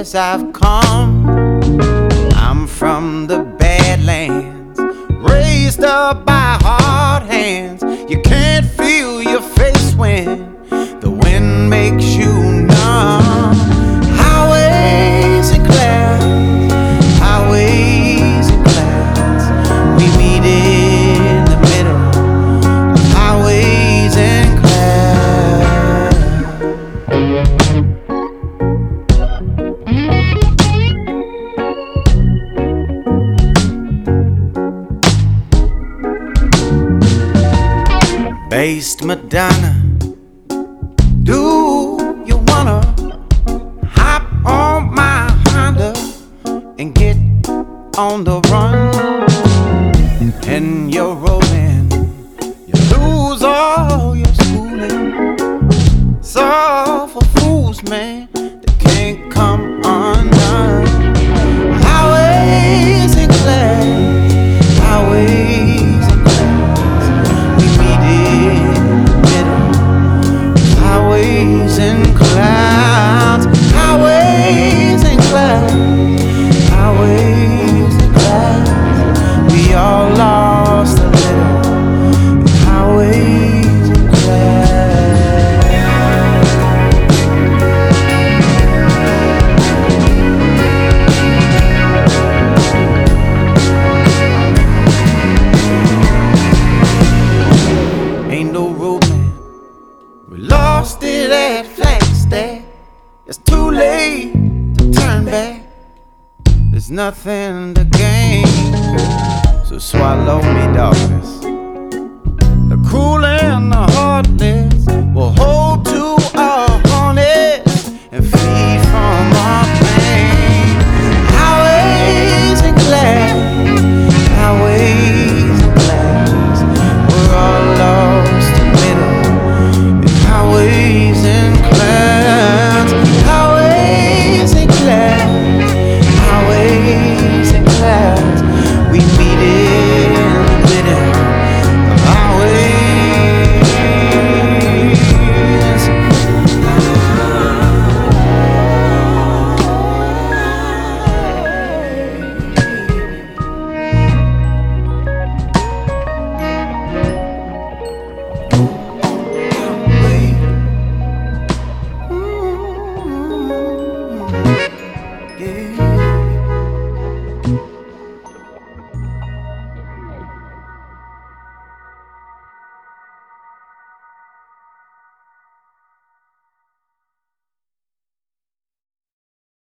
as I've come. I'm from the Badlands, raised up by hard hands. You can't feel your face when the wind makes you numb. Highways and clouds, highways and clouds. We meet in the middle of highways and Based Madonna, do you wanna hop on my Honda and get on the run? And you're rolling, you lose all your schooling. It's all for fools, man, that can't come undone. Highways and clouds, highways and clouds. We meet in the middle. Highways and clouds, highways and clouds, highways and clouds. We all lost a little in highways and clouds. Ain't no road, man. We lost it at Flagstaff. It's too late to turn back. There's nothing to gain, so swallow me, darkness. The cruel and the heartless will hold to our harness and feed from our pain. Highways and clouds, highways and clouds. We're all lost in middle. Highways and clouds, highways and clouds, highways and clouds. We meet in the middle of highways. Yeah.